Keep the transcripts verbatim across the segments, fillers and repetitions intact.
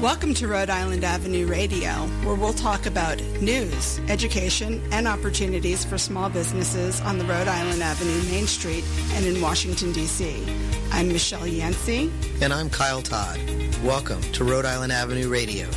Welcome to Rhode Island Avenue Radio, where we'll talk about news, education, and opportunities for small businesses on the Rhode Island Avenue Main Street and in Washington, D C I'm Michelle Yancey. And I'm Kyle Todd. Welcome to Rhode Island Avenue Radio.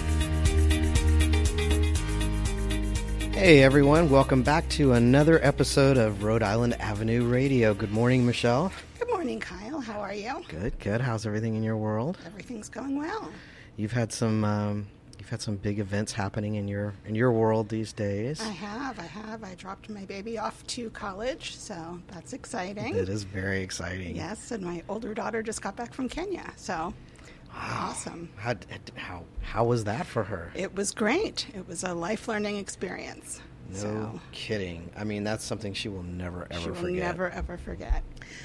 Hey everyone, welcome back to another episode of Rhode Island Avenue Radio. Good morning, Michelle. Good morning, Kyle. How are you? Good, good. How's everything in your world? Everything's going well. You've had some um, you've had some big events happening in your in your world these days. I have, I have. I dropped my baby off to college, so that's exciting. It is very exciting. Yes, and my older daughter just got back from Kenya, so wow. Awesome. How how how was that for her? It was great. It was a life learning experience. No so, kidding. I mean, that's something she will never ever she will forget. Never ever forget.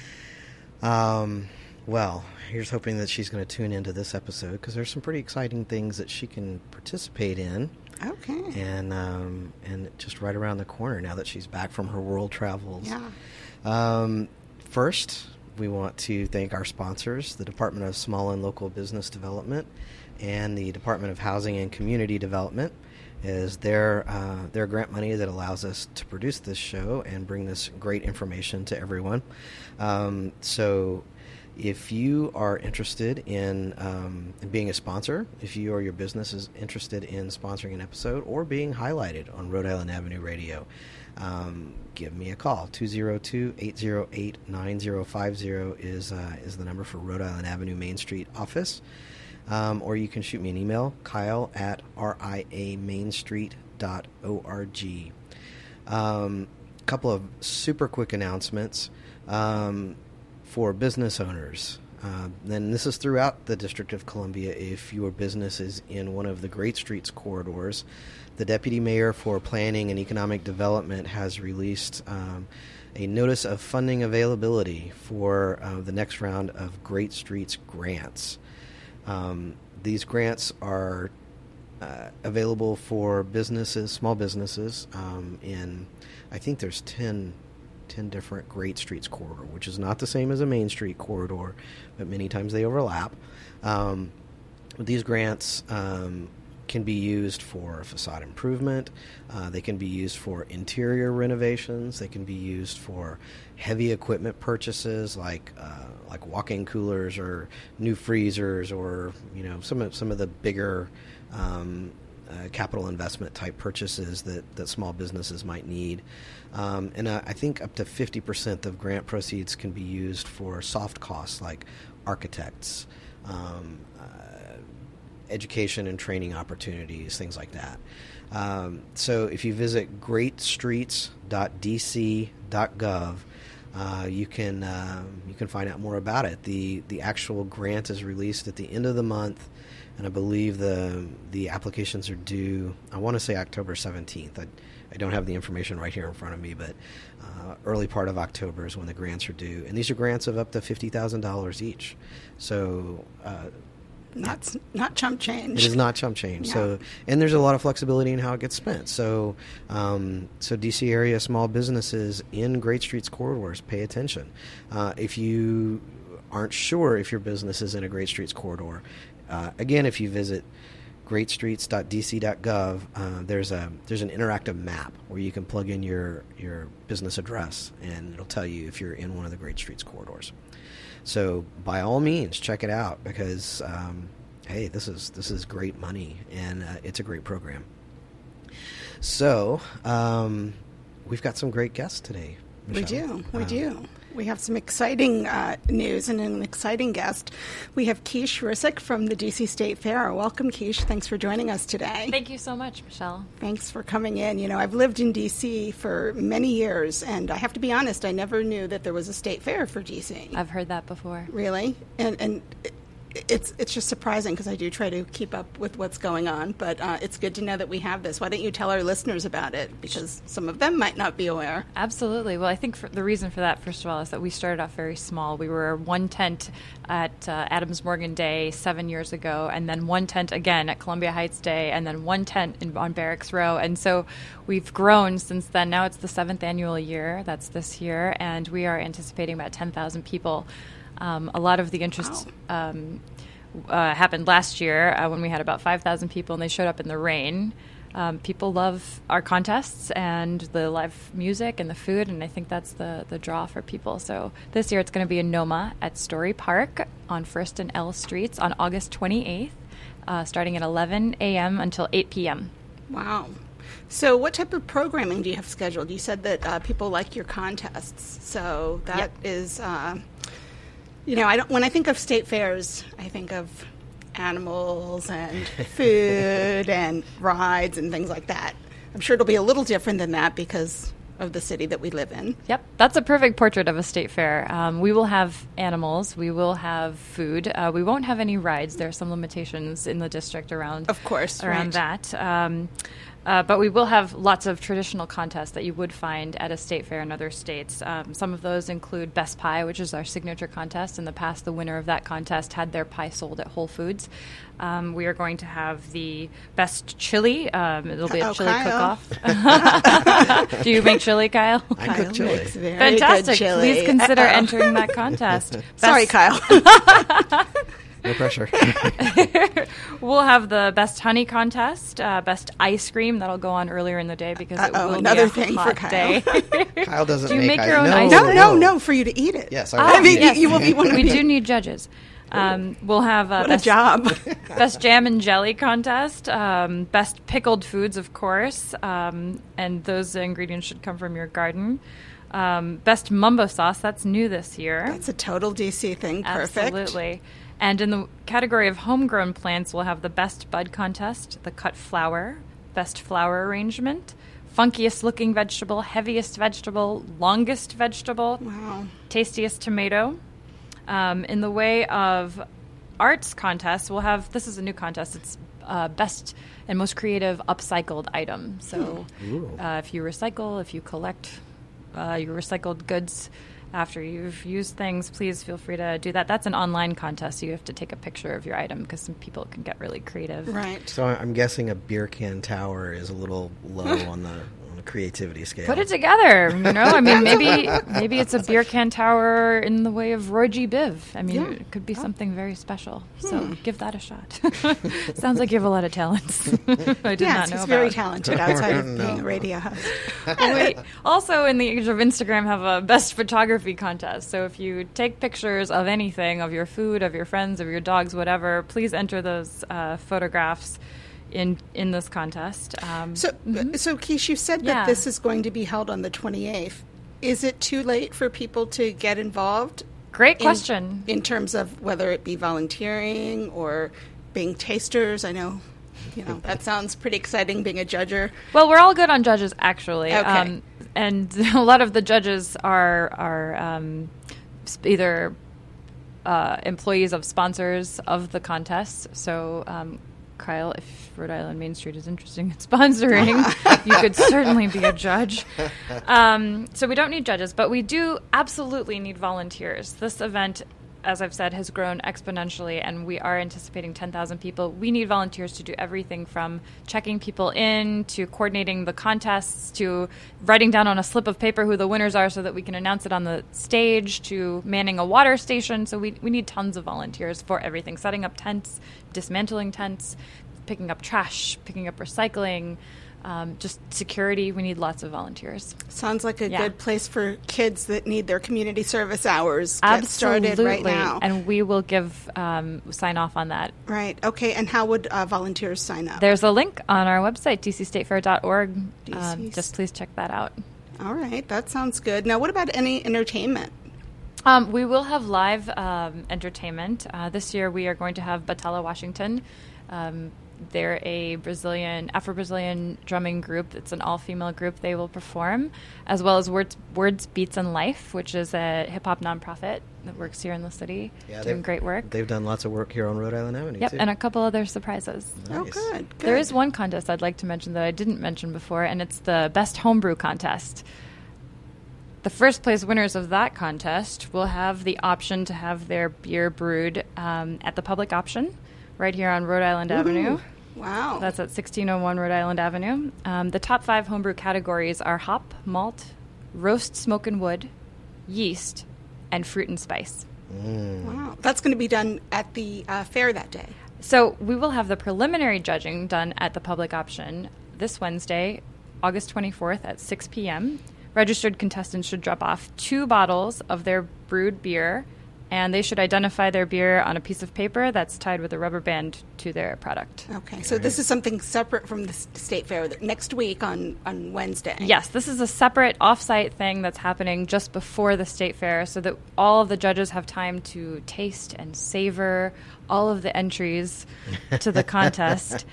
Um. Well, here's hoping that she's going to tune into this episode because there's some pretty exciting things that she can participate in. Okay. And um, and just right around the corner now that she's back from her world travels. Yeah. Um, first, we want to thank our sponsors, the Department of Small and Local Business Development and the Department of Housing and Community Development. Is their uh, their grant money that allows us to produce this show and bring this great information to everyone. Um, so. If you are interested in, um, in being a sponsor, if you or your business is interested in sponsoring an episode or being highlighted on Rhode Island Avenue Radio, um, give me a call. two oh two, eight oh eight, nine oh five oh is uh, is the number for Rhode Island Avenue Main Street office. Um, or you can shoot me an email, Kyle at riamainstreet dot org. Um, a couple of super quick announcements. Um, For business owners, uh, and this is throughout the District of Columbia. If your business is in one of the Great Streets corridors, the Deputy Mayor for Planning and Economic Development has released um, a notice of funding availability for uh, the next round of Great Streets grants. Um, these grants are uh, available for businesses, small businesses, um, in, I think there's ten ten different Great Streets corridor, which is not the same as a Main Street corridor, but many times they overlap. Um, these grants um, can be used for facade improvement. Uh, they can be used for interior renovations. They can be used for heavy equipment purchases, like uh, like walk-in coolers or new freezers, or you know some of some of the bigger Um, Uh, capital investment type purchases that, that small businesses might need. Um, and uh, I think up to fifty percent of grant proceeds can be used for soft costs like architects, um, uh, education and training opportunities, things like that. Um, so if you visit great streets dot d c dot gov, uh, you can uh, you can find out more about it. The the actual grant is released at the end of the month. And I believe the the applications are due, I want to say October seventeenth. I, I don't have the information right here in front of me, but uh, early part of October is when the grants are due. And these are grants of up to fifty thousand dollars each. So uh, That's not chump change. It is not chump change. Yeah. So, and there's a lot of flexibility in how it gets spent. So, um, so D C area small businesses in Great Streets corridors, pay attention. Uh, if you aren't sure if your business is in a Great Streets corridor, Uh, again, if you visit great streets dot d c dot gov, uh, there's a there's an interactive map where you can plug in your, your business address, and it'll tell you if you're in one of the Great Streets corridors. So, by all means, check it out because, um, hey, this is this is great money, and uh, it's a great program. So, um, we've got some great guests today, Michelle. We do. We um, do. We have some exciting uh, news and an exciting guest. We have Keish Rissick from the D C State Fair. Welcome, Keish. Thanks for joining us today. Thank you so much, Michelle. Thanks for coming in. You know, I've lived in D C for many years, and I have to be honest, I never knew that there was a state fair for D C. I've heard that before. Really? And and it's it's just surprising because I do try to keep up with what's going on, but uh, it's good to know that we have this. Why don't you tell our listeners about it? Because some of them might not be aware. Absolutely. Well, I think for, the reason for that, first of all, is that we started off very small. We were one tent at uh, Adams Morgan Day seven years ago, and then one tent again at Columbia Heights Day, and then one tent in, on Barracks Row. And so we've grown since then. Now it's the seventh annual year. That's this year, and we are anticipating about ten thousand people. Um, a lot of the interest Wow. um, uh, happened last year uh, when we had about five thousand people and they showed up in the rain. Um, people love our contests and the live music and the food, and I think that's the, the draw for people. So this year it's going to be in Noma at Story Park on First and L Streets on August twenty-eighth, uh, starting at eleven a.m. until eight p.m. Wow. So what type of programming do you have scheduled? You said that uh, people like your contests, so that Yep. is, uh, you know, I don't. When I think of state fairs, I think of animals and food and rides and things like that. I'm sure it'll be a little different than that because of the city that we live in. Yep, that's a perfect portrait of a state fair. Um, we will have animals. We will have food. Uh, we won't have any rides. There are some limitations in the district around, Of course, around right. that. Um, uh, but we will have lots of traditional contests that you would find at a state fair in other states. Um, some of those include Best Pie, which is our signature contest. In the past, the winner of that contest had their pie sold at Whole Foods. Um, we are going to have the Best Chili. Um, it'll be a Oh, chili Kyle. cook-off. Do you make chili, Kyle? I Kyle cook chili. makes very Fantastic. good chili. Please consider Uh-oh. entering that contest. Sorry, Best- Kyle. No pressure. We'll have the Best Honey contest, uh, Best Ice Cream. That'll go on earlier in the day because it Uh-oh, will another be a thing for hot Kyle. day. Kyle doesn't Do you make, make your ice- own no, ice no, cream? no, no, for you to eat it. Yes, I Ah, will. I mean, yes. you, you will be one of We the- do need judges. Um, we'll have uh, What a best, job. best Jam and Jelly contest, um, Best Pickled Foods, of course, um, and those ingredients should come from your garden. Um, best Mumbo Sauce, that's new this year. That's a total D C thing. Perfect. Absolutely. And in the category of homegrown plants, we'll have the Best Bud Contest, the Cut Flower, Best Flower Arrangement, Funkiest Looking Vegetable, Heaviest Vegetable, Longest Vegetable, Wow. Tastiest Tomato. Um, in the way of arts contests, we'll have, this is a new contest, it's uh, Best and Most Creative Upcycled Item. So Ooh. uh, if you recycle, if you collect uh, your recycled goods after you've used things, please feel free to do that. That's an online contest, so you have to take a picture of your item because some people can get really creative. Right. So I'm guessing a beer can tower is a little low on the on the creativity scale. Put it together, you know. I mean, maybe maybe it's a beer can tower in the way of Roy G. Biv. I mean, Yeah. it could be something very special. So Hmm. give that a shot. Sounds like you have a lot of talents. I did Yes, not know he's very about. talented outside of No. being a radio host. We also, in the age of Instagram, have a best photography contest. So if you take pictures of anything, of your food, of your friends, of your dogs, whatever, please enter those uh, photographs in in this contest. Um, So, so Keish, you said that Yeah. this is going to be held on the twenty-eighth. Is it too late for people to get involved? Great in- question. In, terms of whether it be volunteering or being tasters, I know, you know, that sounds pretty exciting. Being a judger. Well, we're all good on judges, actually. Okay. Um, and a lot of the judges are are um, sp- either uh, employees of sponsors of the contests. So, um, Kyle, if Rhode Island Main Street is interested in sponsoring, you could certainly be a judge. Um, so we don't need judges, but we do absolutely need volunteers. This event, as I've said, has grown exponentially, and we are anticipating ten thousand people. We need volunteers to do everything from checking people in to coordinating the contests to writing down on a slip of paper who the winners are so that we can announce it on the stage to manning a water station. So we, we need tons of volunteers for everything, setting up tents, dismantling tents, picking up trash, picking up recycling, um, just security. We need lots of volunteers. Sounds like a Yeah. good place for kids that need their community service hours. Get Absolutely. started right now. And we will give um, sign off on that. Right. Okay. And how would uh, volunteers sign up? There's a link on our website, d c state fair dot org. D C Um, just please check that out. All right. That sounds good. Now, what about any entertainment? Um, we will have live um, entertainment. Uh, this year we are going to have Batala Washington. Um, they're a Brazilian, Afro-Brazilian drumming group. It's an all-female group. They will perform, as well as Words, Words Beats, and Life, which is a hip-hop nonprofit that works here in the city, Yeah, doing they've- great work. They've done lots of work here on Rhode Island Avenue, Yep, too. and a couple other surprises. Oh, Nice. good. good. There is one contest I'd like to mention that I didn't mention before, and it's the Best Homebrew Contest. The first place winners of that contest will have the option to have their beer brewed um, at the public option right here on Rhode Island Avenue. Wow. That's at sixteen oh one Rhode Island Avenue. Um, the top five homebrew categories are hop, malt, roast, smoke and wood, yeast, and fruit and spice. Mm. Wow. That's going to be done at the uh, fair that day. So we will have the preliminary judging done at the public option this Wednesday, August twenty-fourth at six p.m. Registered contestants should drop off two bottles of their brewed beer, and they should identify their beer on a piece of paper that's tied with a rubber band to their product. Okay, so this is something separate from the s- state fair that next week on, on Wednesday. Yes, this is a separate off-site thing that's happening just before the state fair so that all of the judges have time to taste and savor all of the entries to the contest.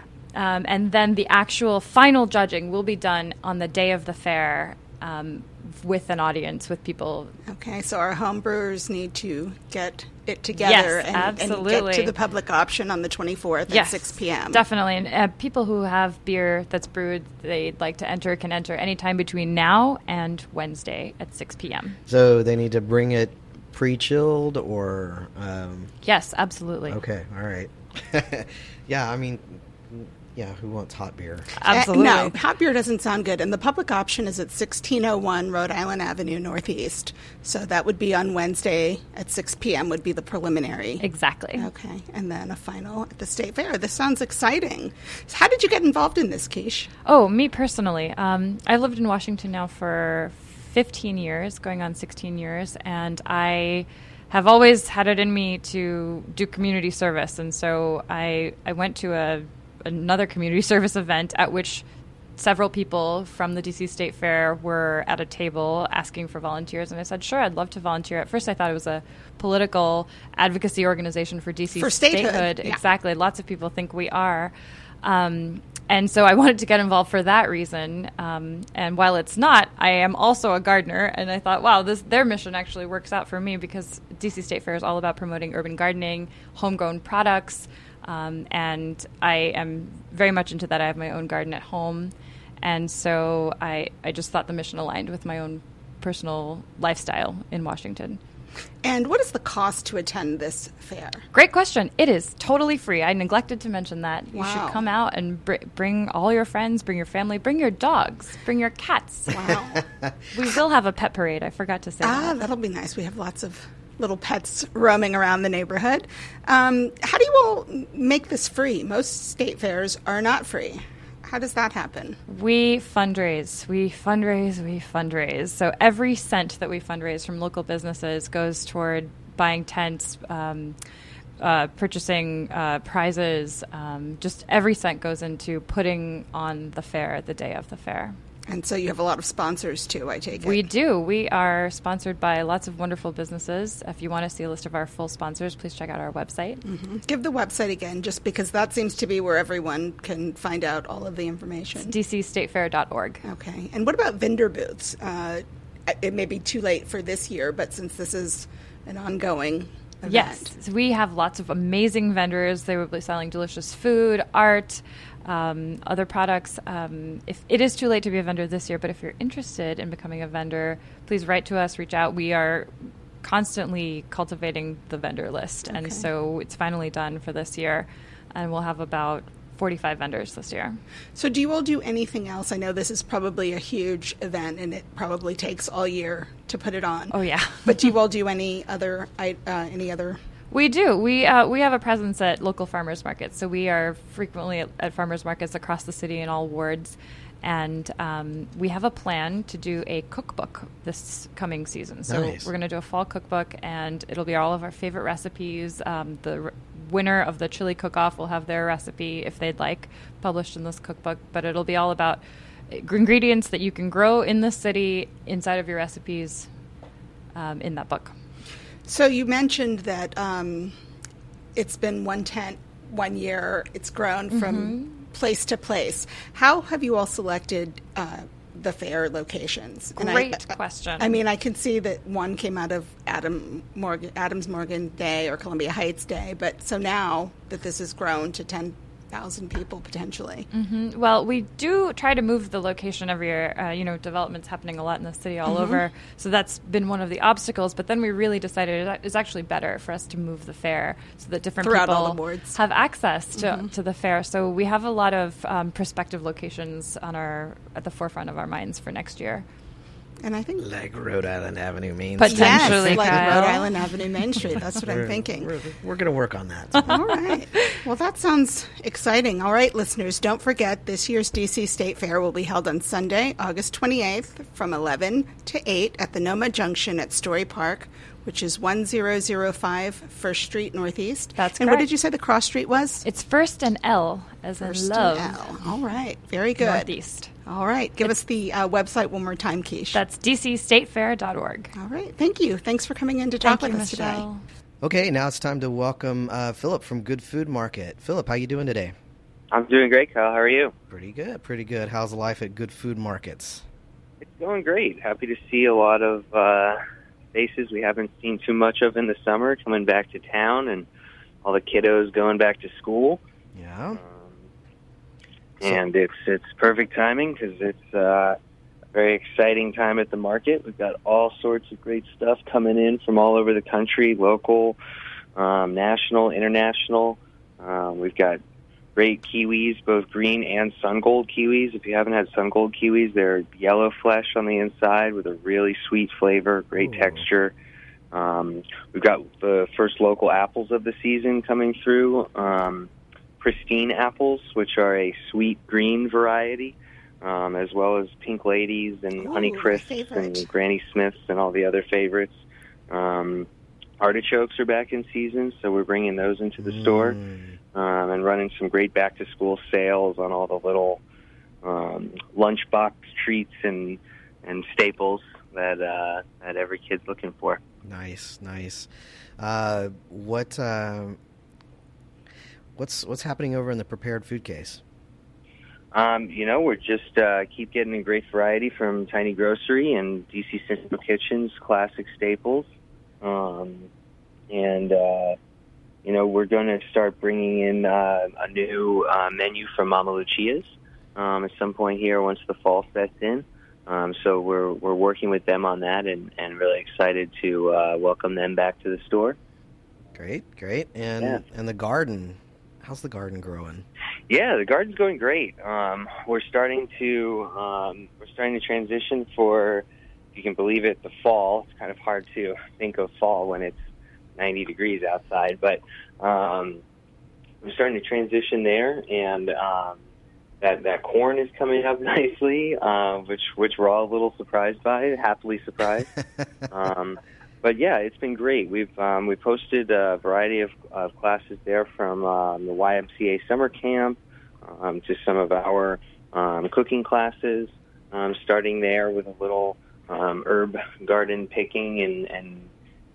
Um, and then the actual final judging will be done on the day of the fair um, with an audience, with people. Okay, so our home brewers need to get it together Yes, and, and absolutely. get to the public option on the twenty-fourth Yes, at six p.m. Definitely. And uh, people who have beer that's brewed, they'd like to enter, can enter anytime between now and Wednesday at six p.m. So they need to bring it pre-chilled or... Um, Yes, absolutely. okay, all right. Yeah, I mean, yeah, who wants hot beer? Absolutely. Uh, no, hot beer doesn't sound good. And the public option is at sixteen oh one Rhode Island Avenue Northeast. So that would be on Wednesday at six p.m. would be the preliminary. Exactly. Okay, and then a final at the state fair. This sounds exciting. So how did you get involved in this, Keish? Oh, me personally. Um, I lived in Washington now for fifteen years, going on sixteen years, and I have always had it in me to do community service. And so I I went to a another community service event at which several people from the D C State Fair were at a table asking for volunteers, and I said, sure, I'd love to volunteer. At first I thought it was a political advocacy organization for D C For statehood, statehood. yeah. Exactly. Lots of people think we are. Um, and so I wanted to get involved for that reason. Um, and while it's not, I am also a gardener, and I thought, wow, this their mission actually works out for me because D C State Fair is all about promoting urban gardening, homegrown products, Um, and I am very much into that. I have my own garden at home. And so I, I just thought the mission aligned with my own personal lifestyle in Washington. And what is the cost to attend this fair? Great question. It is totally free. I neglected to mention that. You Wow. should come out and br- bring all your friends, bring your family, bring your dogs, bring your cats. Wow. We will have a pet parade. I forgot to say Ah, that. that'll be nice. We have lots of little pets roaming around the neighborhood. Um, how do you all make this free? Most state fairs are not free. How does that happen? We fundraise, we fundraise, we fundraise. So every cent that we fundraise from local businesses goes toward buying tents, um, uh, purchasing uh, prizes. Um, just every cent goes into putting on the fair the day of the fair. And so you have a lot of sponsors too, I take it. We do. We are sponsored by lots of wonderful businesses. If you want to see a list of our full sponsors, please check out our website. Mm-hmm. Give the website again, just because that seems to be where everyone can find out all of the information. d c state fair dot org. Okay. And what about vendor booths? Uh, it may be too late for this year, but since this is an ongoing event. Yes, so we have lots of amazing vendors. They will be selling delicious food, art, um, other products. Um, if it is too late to be a vendor this year, but if you're interested in becoming a vendor, please write to us, reach out. We are constantly cultivating the vendor list, Okay. and so it's finally done for this year, and we'll have about forty-five vendors this year. So do you all do anything else? I know this is probably a huge event, and it probably takes all year to put it on. Oh yeah, But do you all do any other uh, any other? we do. We uh, we have a presence at local farmers markets, so we are frequently at, at farmers markets across the city in all wards, and um, we have a plan to do a cookbook this coming season. So Nice. we're going to do a fall cookbook, and it'll be all of our favorite recipes. Um, the r- winner of the chili cook-off will have their recipe, if they'd like, published in this cookbook, but it'll be all about ingredients that you can grow in the city inside of your recipes um, in that book. So you mentioned that um, it's been one tent one year. It's grown from Mm-hmm. place to place. How have you all selected uh, the fair locations? And I- Great question. I mean, I can see that one came out of Adam Morgan, Adams Morgan Day or Columbia Heights Day, but so now that this has grown to ten thousand people potentially. Mhm. Well, we do try to move the location every year. Uh, you know, development's happening a lot in the city all Mm-hmm. over, so that's been one of the obstacles. But then we really decided it- it's actually better for us to move the fair so that different Throughout people all the wards. have access to, Mm-hmm. to the fair. So we have a lot of um, prospective locations on our at the forefront of our minds for next year. And I think like Rhode Island Avenue Main But Street. Potentially, yes, like Kyle. Rhode Island Avenue Main Street. That's what I'm We're- thinking. We're, we're going to work on that. All right. Well, that sounds exciting. All right, listeners, don't forget this year's D C State Fair will be held on Sunday, August twenty-eighth from eleven to eight at the Noma Junction at Story Park, which is one thousand five First Street Northeast. That's And what correct. did you say the cross street was? It's First and L, as in First love, and L. All right. Very good. Northeast. All right. Give us the uh, website one more time, Keish. That's d c state fair dot org. All right. Thank you. Thanks for coming in to talk Thank with you, us Michelle. Okay, now it's time to welcome uh, Philip from Good Food Market. Philip, how you doing today? I'm doing great, Kyle. How are you? Pretty good, pretty good. How's life at Good Food Markets? It's going great. Happy to see a lot of uh, faces we haven't seen too much of in the summer coming back to town, and all the kiddos going back to school. Yeah. Um, and it's it's perfect timing because it's uh, a very exciting time at the market. We've got all sorts of great stuff coming in from all over the country, local, um, national, international. Um, we've got great kiwis, both green and sun gold kiwis. If you haven't had sun gold kiwis, they're yellow flesh on the inside with a really sweet flavor, great Ooh. texture. Um, we've got the first local apples of the season coming through, um, pristine apples, which are a sweet green variety, um, as well as pink ladies and Ooh, honey my crisps favorite. and Granny Smiths and all the other favorites. Um, artichokes are back in season, so we're bringing those into the store. Mm. Um, and running some great back-to-school sales on all the little um, lunchbox treats and and staples that uh, that every kid's looking for. Nice, nice. Uh, what uh, what's what's happening over in the prepared food case? Um, you know, we're just uh, keep getting a great variety from Tiny Grocery and D C Central Kitchen's classic staples, um, and uh, you know, we're going to start bringing in uh, a new uh, menu from Mama Lucia's um, at some point here once the fall sets in. Um, so we're we're working with them on that, and, and really excited to uh, welcome them back to the store. Great, great. And Yeah. and the garden, how's the garden growing? Yeah, the garden's going great. Um, we're starting to um, we're starting to transition for, if you can believe it, the fall. It's kind of hard to think of fall when it's ninety degrees outside, but um, we're starting to transition there, and um, that that corn is coming up nicely, uh, which which we're all a little surprised by, happily surprised. um, but yeah, it's been great. We've um, we posted a variety of, of classes there from um, the Y M C A summer camp um, to some of our um, cooking classes, um, starting there with a little um, herb garden picking and and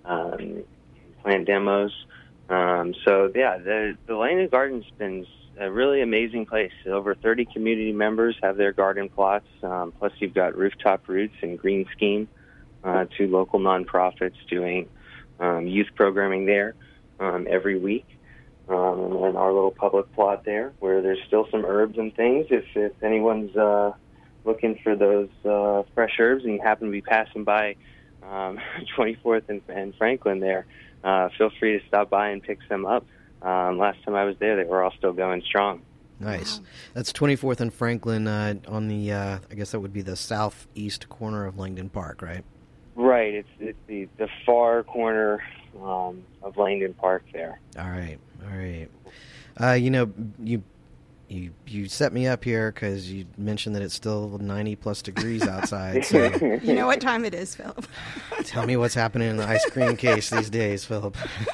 um, plant demos. Um, so yeah, the the Lane and Garden's been a really amazing place. Over thirty community members have their garden plots. Um, plus, you've got Rooftop Roots and Green Scheme, uh, two local nonprofits doing um, youth programming there um, every week. Um, and our little public plot there, where there's still some herbs and things. If if anyone's uh, looking for those uh, fresh herbs and you happen to be passing by um, twenty-fourth and, and Franklin there, uh, feel free to stop by and pick some up. Um, last time I was there, they were all still going strong. Nice. That's twenty-fourth and Franklin uh, on the, uh, I guess that would be the southeast corner of Langdon Park, right? Right. It's, it's the, the far corner um, of Langdon Park there. All right. All right. Uh, you know, you you you set me up here because you mentioned that it's still ninety plus degrees outside. So You know what time it is, Philip. tell me what's happening in the ice cream case these days, Philip.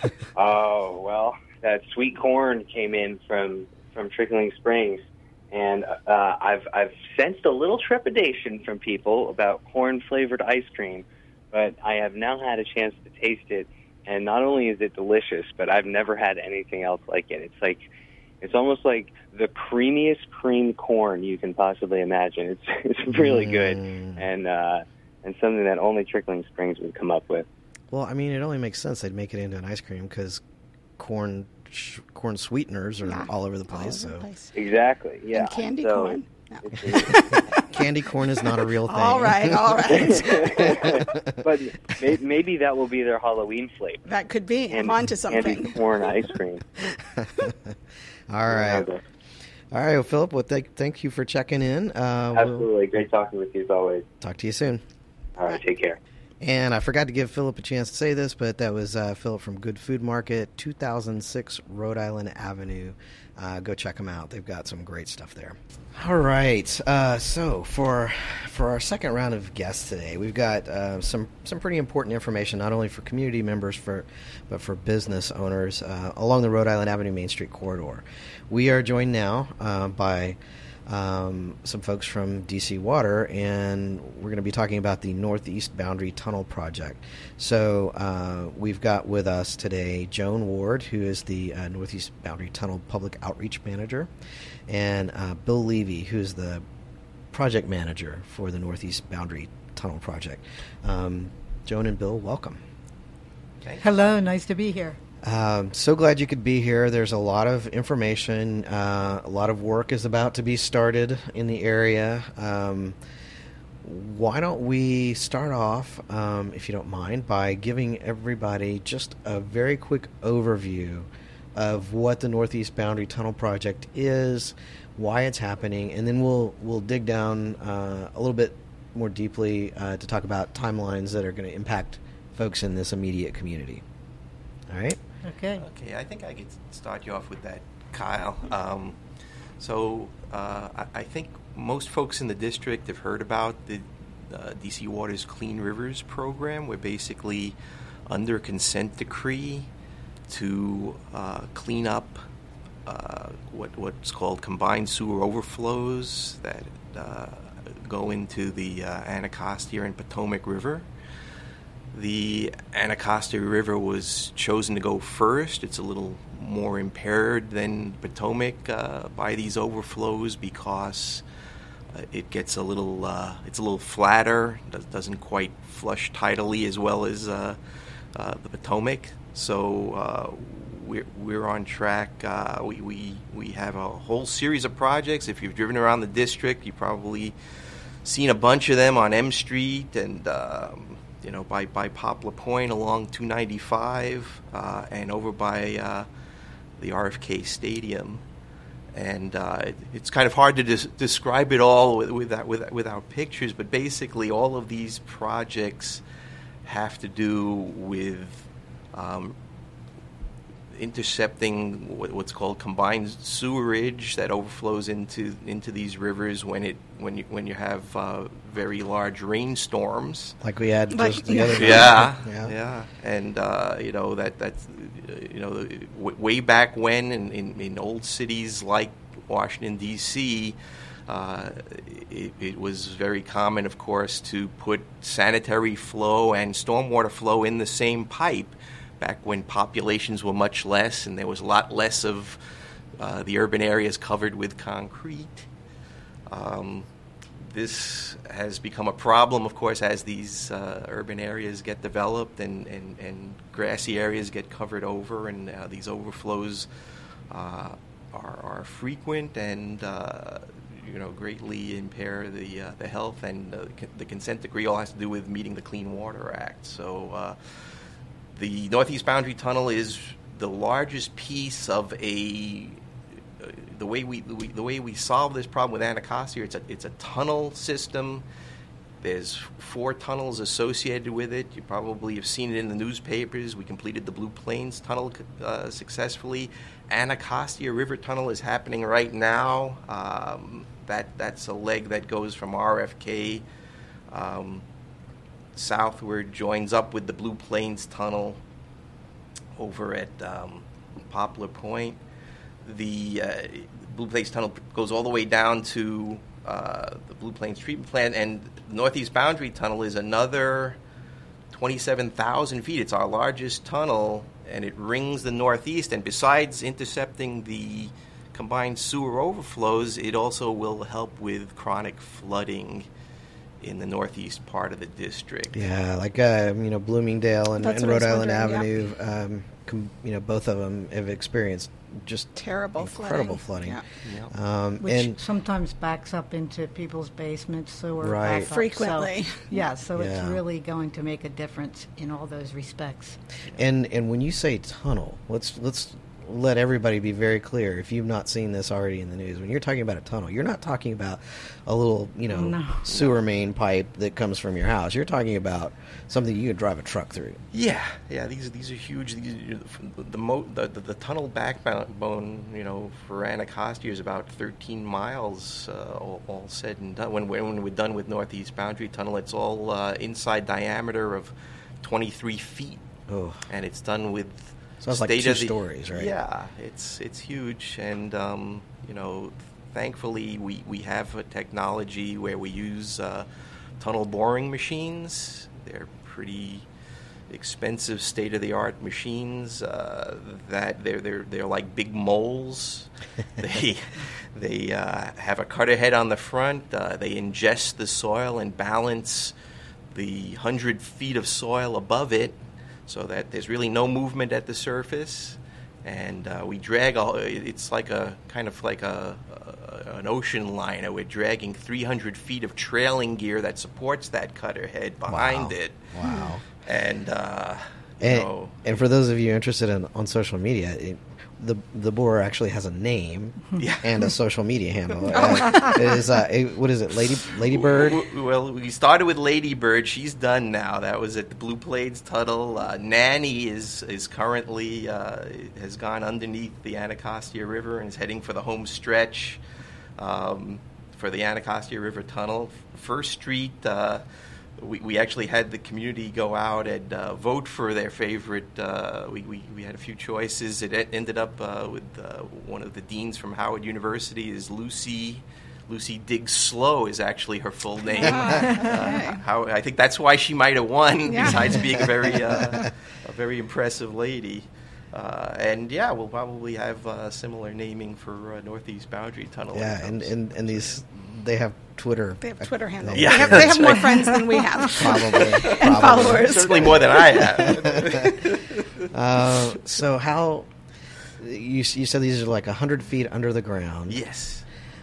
Oh, well, that sweet corn came in from, from Trickling Springs, and uh, I've I've sensed a little trepidation from people about corn-flavored ice cream, but I have now had a chance to taste it, and not only is it delicious, but I've never had anything else like it. It's like it's almost like the creamiest creamed corn you can possibly imagine. It's it's really good, Mm. and uh, and something that only Trickling Springs would come up with. Well, I mean, it only makes sense they'd make it into an ice cream because corn sh- corn sweeteners are Yeah. all over the All place. over the So place. Exactly, yeah. And candy So corn. No. it's- candy corn is not a real thing. All right, all right. but may, maybe that will be their Halloween flavor. That could be. I'm And- onto Candy something. corn ice cream. All right. All right, well, Philip, well, th- thank you for checking in. Uh, we'll Absolutely. Great talking with you as always. talk to you soon. All right, take care. And I forgot to give Philip a chance to say this, but that was uh, Philip from Good Food Market, two thousand six Rhode Island Avenue. Uh, go check them out. They've got some great stuff there. All right. Uh, so for for our second round of guests today, we've got uh, some some pretty important information, not only for community members, for but for business owners uh, along the Rhode Island Avenue Main Street corridor. We are joined now uh, by Um, some folks from D C Water, and we're going to be talking about the Northeast Boundary Tunnel Project. So uh, we've got with us today Joan Ward, who is the uh, Northeast Boundary Tunnel Public Outreach Manager, and uh, Bill Levy, who is the Project Manager for the Northeast Boundary Tunnel Project. Um, Joan and Bill, welcome. Thanks. Hello, nice to be here. Um, so glad you could be here. There's a lot of information. Uh, a lot of work is about to be started in the area. Um, why don't we start off, um, if you don't mind, by giving everybody just a very quick overview of what the Northeast Boundary Tunnel Project is, why it's happening, and then we'll we'll dig down uh, a little bit more deeply uh, to talk about timelines that are going to impact folks in this immediate community. All right? Okay. Okay, I think I could start you off with that, Kyle. Um, so uh, I, I think most folks in the district have heard about the uh, D C Water's Clean Rivers program. We're basically under consent decree to uh, clean up uh, what what's called combined sewer overflows that uh, go into the uh, Anacostia and Potomac River. The Anacostia River was chosen to go first. It's a little more impaired than Potomac uh, by these overflows because uh, it gets a little, uh, it's a little flatter, does, doesn't quite flush tidally as well as uh, uh, the Potomac. So uh, we're we're on track. Uh, we we we have a whole series of projects. If you've driven around the district, you've probably seen a bunch of them on M Street and. Um, You know, by, by Poplar Point along two ninety-five uh, and over by uh, the R F K Stadium, and uh, it, it's kind of hard to des- describe it all with, without, without without pictures. But basically, all of these projects have to do with um, intercepting what, what's called combined sewerage that overflows into into these rivers when it when you when you have uh, very large rainstorms, like we had Like, just the other night. yeah, yeah, yeah, and uh, you know that that's uh, you know w- way back when in, in, in old cities like Washington D C, uh, it, it was very common, of course, to put sanitary flow and stormwater flow in the same pipe. Back when populations were much less and there was a lot less of uh, the urban areas covered with concrete. Um, this has become a problem, of course, as these uh, urban areas get developed and, and, and grassy areas get covered over, and uh, these overflows uh, are, are frequent and uh, you know greatly impair the uh, the health. And uh, the consent decree all has to do with meeting the Clean Water Act. So. Uh, The Northeast Boundary Tunnel is the largest piece of a. Uh, the way we, we the way we solve this problem with Anacostia, it's a it's a tunnel system. There's four tunnels associated with it. You probably have seen it in the newspapers. We completed the Blue Plains Tunnel uh, successfully. Anacostia River Tunnel is happening right now. Um, that that's a leg that goes from R F K. Um, southward, joins up with the Blue Plains Tunnel over at um, Poplar Point. The uh, Blue Plains Tunnel goes all the way down to uh, the Blue Plains Treatment Plant, and the Northeast Boundary Tunnel is another twenty-seven thousand feet. It's our largest tunnel, and it rings the Northeast, and besides intercepting the combined sewer overflows, it also will help with chronic flooding in the northeast part of the district. Yeah, like uh, you know, Bloomingdale and, That's and what I Rhode was Island wondering, Avenue. Um, com- you know, both of them have experienced just Terrible incredible flooding. flooding. Yeah. Um, Which and sometimes backs up into people's basements, sewer Right. backup. Frequently. So, yeah, so Yeah. it's really going to make a difference in all those respects. and and when you say tunnel, let's let's let everybody be very clear, if you've not seen this already in the news, when you're talking about a tunnel, you're not talking about a little, you know, No. sewer main pipe that comes from your house. You're talking about something you could drive a truck through. Yeah, yeah. These these are huge. These are, the, mo- the, the the tunnel backbone, you know, for Anacostia is about thirteen miles, uh, all, all said and done. When we're, when we're done with Northeast Boundary Tunnel, it's all uh, inside diameter of twenty-three feet, Oh, and it's done with sounds like state two of the- stories, right? Yeah, it's it's huge, and um, you know, thankfully we we have a technology where we use uh, tunnel boring machines. They're pretty expensive, state-of-the-art machines. Uh, that they're they're they're like big moles. they they uh, have a cutter head on the front. Uh, they ingest the soil and balance the hundred feet of soil above it, so that there's really no movement at the surface. And uh, we drag all. It's like a kind of like a, a an ocean liner. We're dragging three hundred feet of trailing gear that supports that cutter head behind Wow. it. Wow. And uh, you And, know, and for those of you interested in on social media, it, the the boar actually has a name Yeah. and a social media handle. Uh, it is uh, it, what is it, Lady Ladybird? W- w- Well, we started with Ladybird. She's done now. That was at the Blue Plains Tunnel. Uh, Nanny is is currently uh, has gone underneath the Anacostia River and is heading for the home stretch um, for the Anacostia River Tunnel. First Street. Uh, we, we actually had the community go out and uh, vote for their favorite. Uh, we, we, we had a few choices. It e- ended up uh, with uh, one of the deans from Howard University is Lucy. Lucy Diggs Slow is actually her full name. uh, how, I think that's why she might have won, Yeah. besides being a very uh, a very impressive lady. Uh, and yeah, we'll probably have uh, similar naming for uh, Northeast Boundary Tunnel. when it Yeah, and, comes. and, and these they have Twitter. They have Twitter handles. Yeah, they have, they that's have more right. friends than we have. Probably, and probably. followers. Certainly more than I have. Uh, so how you you said these are like a hundred feet under the ground. Yes.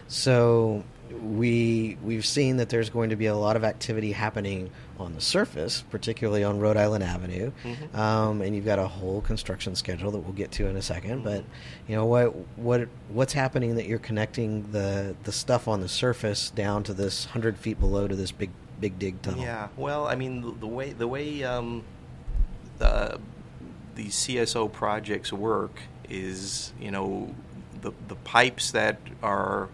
So we we've seen that there's going to be a lot of activity happening on the surface, particularly on Rhode Island Avenue, Mhm. um, and you've got a whole construction schedule that we'll get to in a second. But you know what what what's happening that you're connecting the the stuff on the surface down to this hundred feet below to this big big dig tunnel? Yeah. Well, I mean, the, the way the way um, the these C S O projects work is, you know, the the pipes that are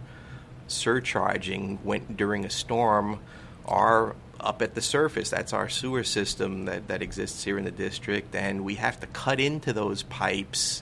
surcharging when during a storm are up at the surface. That's our sewer system that, that exists here in the district, and we have to cut into those pipes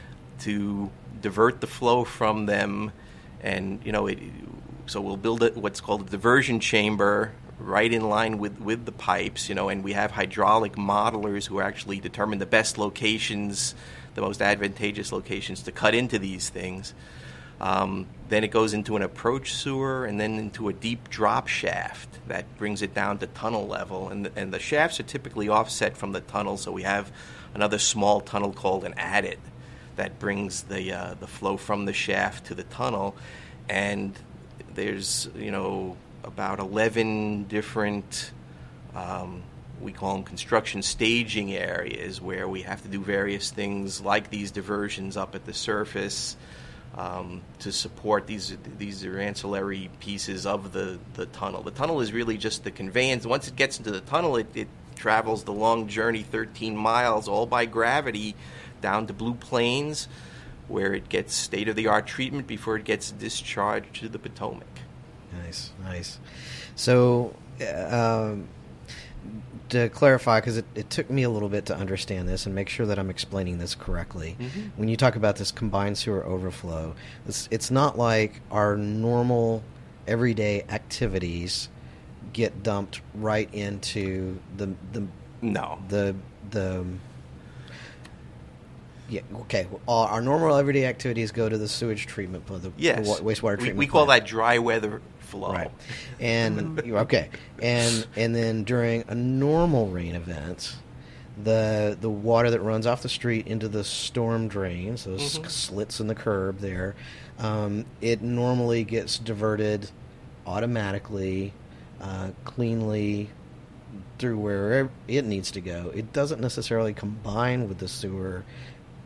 to divert the flow from them. And you know, it, so we'll build it, what's called a diversion chamber right in line with, with the pipes, you know, and we have hydraulic modelers who actually determine the best locations, the most advantageous locations to cut into these things. Um, then it goes into an approach sewer and then into a deep drop shaft that brings it down to tunnel level. And the, and the shafts are typically offset from the tunnel, so we have another small tunnel called an adit that brings the uh, the flow from the shaft to the tunnel. And there's, you know, about eleven different, um, we call them construction staging areas, where we have to do various things like these diversions up at the surface. Um, to support these these are ancillary pieces of the, the tunnel. The tunnel is really just the conveyance. Once it gets into the tunnel, it, it travels the long journey, thirteen miles, all by gravity, down to Blue Plains, where it gets state-of-the-art treatment before it gets discharged to the Potomac. Nice, nice. So, uh, um, to clarify, because it, it took me a little bit to understand this and make sure that I'm explaining this correctly. Mm-hmm. When you talk about this combined sewer overflow, it's, it's not like our normal everyday activities get dumped right into the the No. the the. Yeah. Okay. All our normal everyday activities go to the sewage treatment plant, the, Yes. the wa- wastewater we, treatment. we call plant. that dry weather flow. Right. And you- okay. And and then during a normal rain event, the the water that runs off the street into the storm drains, those Mhm. slits in the curb there, um, it normally gets diverted automatically, uh, cleanly through wherever it needs to go. It doesn't necessarily combine with the sewer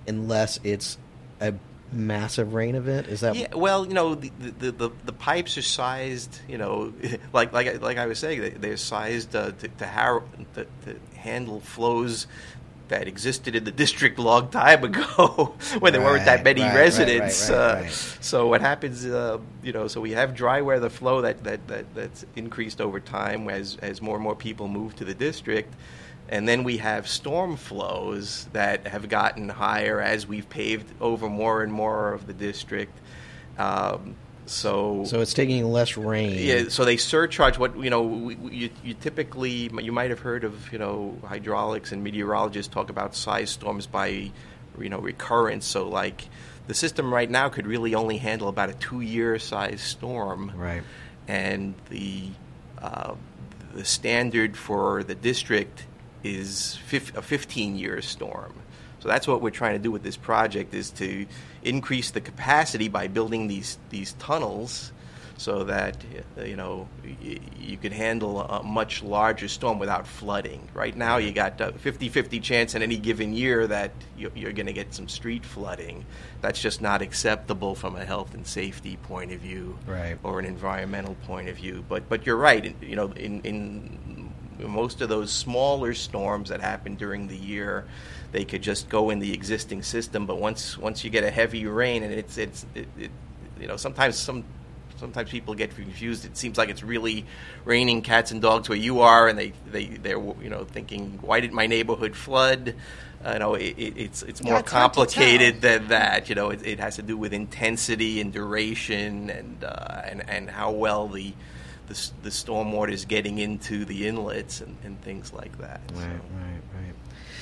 unless it's a massive rain event. Is that? Yeah. Well, you know, the the, the, the pipes are sized. You know, like like I- like I was saying, they, they're sized uh, to to, har- to to handle flows that existed in the district a long time ago when there weren't that Right, many right, residents. right, right, right, uh, right. So what happens, uh, you know, so we have dry weather flow that, that, that that's increased over time as as more and more people move to the district. And then we have storm flows that have gotten higher as we've paved over more and more of the district. Um, so So it's taking less rain. yeah, so they surcharge what you know. We, we, you, you typically you might have heard of you know hydraulics and meteorologists talk about size storms by you know recurrence. So like the system right now could really only handle about a two-year size storm, Right. and the uh, the standard for the district is fif- a fifteen-year storm. So that's what we're trying to do with this project, is to increase the capacity by building these these tunnels so that uh, you know y- you could handle a much larger storm without flooding. Right now you got a fifty-fifty chance in any given year that you- you're going to get some street flooding. That's just not acceptable from a health and safety point of view, Right. or an environmental point of view. But but you're right. You know, in in most of those smaller storms that happen during the year, they could just go in the existing system. But once once you get a heavy rain, and it's it's it, it, you know sometimes some sometimes people get confused. It seems like it's really raining cats and dogs where you are, and they they they're you know thinking, why did my neighborhood flood? Uh, you know, it, it, it's it's more That's hard to complicated than that. You know, it, it has to do with intensity and duration, and uh, and and how well the the, s- the stormwater is getting into the inlets and, and things like that. Right, So- right, right.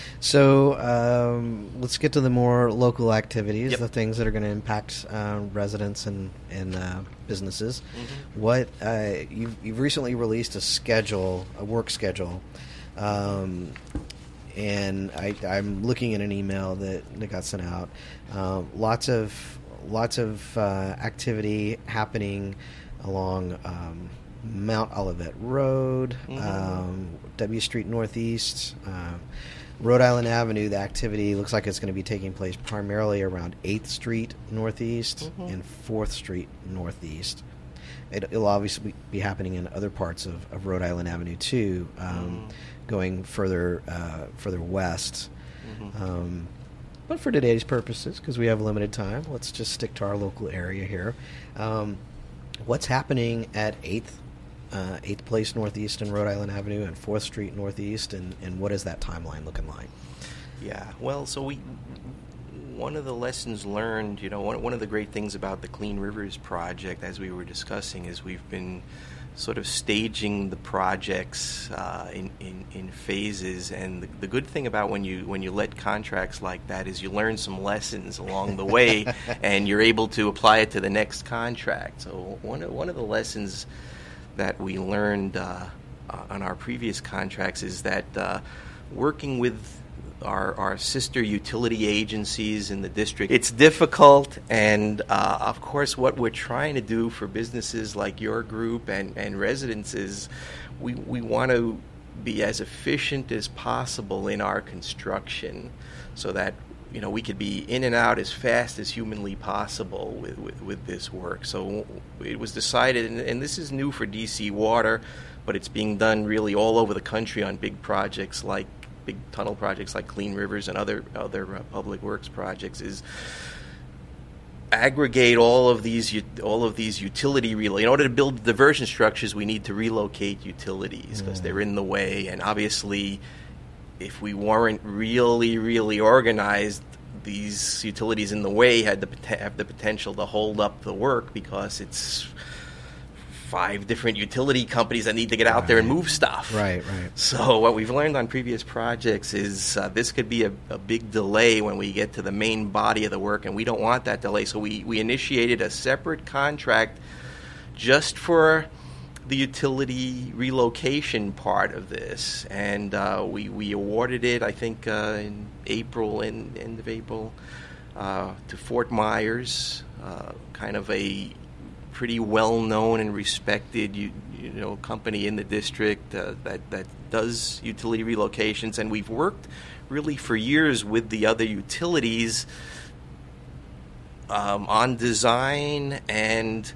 So um, let's get to the more local activities, Yep. the things that are going to impact uh, residents and and uh, businesses. Mm-hmm. What uh, you've you've recently released a schedule, a work schedule, um, and I, I'm looking at an email that, that got sent out. Um, lots of lots of uh, activity happening along um, Mount Olivet Road, Mhm. um, W Street Northeast, um, Rhode Island Avenue. The activity looks like it's going to be taking place primarily around eighth Street Northeast Mhm. and fourth Street Northeast. It, it'll obviously be happening in other parts of, of Rhode Island Avenue too, um, Mm. going further uh, further west. Mhm. Um, but for today's purposes, because we have limited time, let's just stick to our local area here. Um, what's happening at eighth, uh, eighth Place Northeast and Rhode Island Avenue and fourth Street Northeast, and, and what is that timeline looking like? Yeah, well, so we one of the lessons learned, you know, one one of the great things about the Clean Rivers project, as we were discussing, is we've been sort of staging the projects uh, in, in in phases. And the, the good thing about when you when you let contracts like that is you learn some lessons along the way, and you're able to apply it to the next contract. So one of, one of the lessons that we learned uh, uh, on our previous contracts is that uh, working with our, our sister utility agencies in the district, it's difficult, and uh, of course what we're trying to do for businesses like your group and, and residents is we, we want to be as efficient as possible in our construction so that you know we could be in and out as fast as humanly possible with, with, with this work. So it was decided, and, and this is new for D C Water, but it's being done really all over the country on big projects like big tunnel projects like Clean Rivers and other other uh, public works projects, is aggregate all of these ut- all of these utility relo- in order to build diversion structures, we need to relocate utilities because Mm. they're in the way. And obviously, if we weren't really really organized, these utilities in the way had the pot- have the potential to hold up the work because it's five different utility companies that need to get out there and Right. move stuff. Right, right. So what we've learned on previous projects is uh, this could be a, a big delay when we get to the main body of the work, and we don't want that delay. So we, we initiated a separate contract just for the utility relocation part of this, and uh, we, we awarded it, I think, uh, in April, in end of April, uh, to Fort Myers, uh, kind of a pretty well known and respected you, you know company in the district uh, that that does utility relocations, and we've worked really for years with the other utilities um, on design, and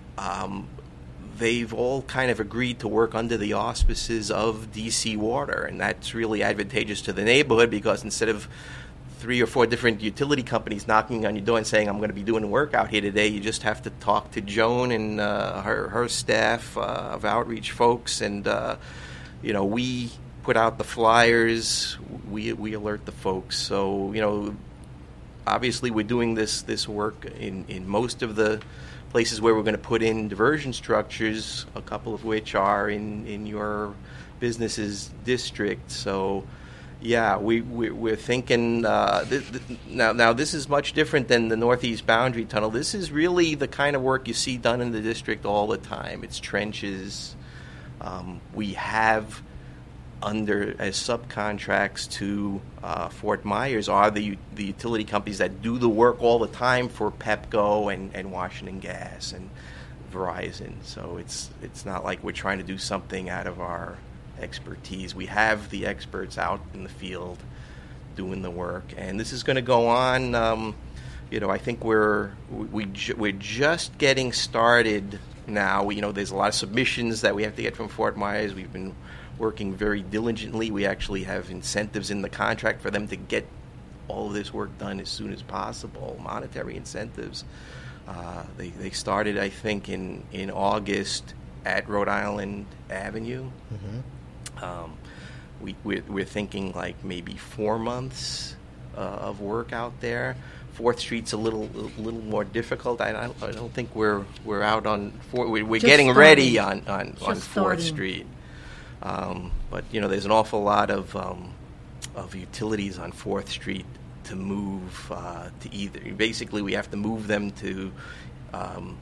um, they've all kind of agreed to work under the auspices of D C Water, and that's really advantageous to the neighborhood because instead of three or four different utility companies knocking on your door and saying, I'm going to be doing work out here today, you just have to talk to Joan and uh, her, her staff uh, of outreach folks, and uh, you know, we put out the flyers, we we alert the folks. So, you know, obviously we're doing this this work in, in most of the places where we're going to put in diversion structures, a couple of which are in, in your business's district. So, yeah, we, we, we're thinking, uh, th- th- now, now this is much different than the Northeast Boundary Tunnel. This is really the kind of work you see done in the district all the time. It's trenches. Um, we have under, as subcontracts to uh, Fort Myers, are the the utility companies that do the work all the time for Pepco and, and Washington Gas and Verizon. So it's it's not like we're trying to do something out of our expertise. We have the experts out in the field doing the work, and this is going to go on. Um, you know, I think we're we, we ju- we're just getting started now. We, you know, there's a lot of submissions that we have to get from Fort Myers. We've been working very diligently. We actually have incentives in the contract for them to get all of this work done as soon as possible, monetary incentives. Uh, they, they started, I think, in, in August at Rhode Island Avenue. Mm-hmm. Um, we, we're, we're thinking like maybe four months uh, of work out there. Fourth Street's a little a little more difficult. I, I, don't, I don't think we're we're out on four, we're, we're getting starting. ready on, on, on Fourth starting. Street. Um, but, you know, there's an awful lot of um, of utilities on Fourth Street to move uh, to either. Basically, we have to move them to um,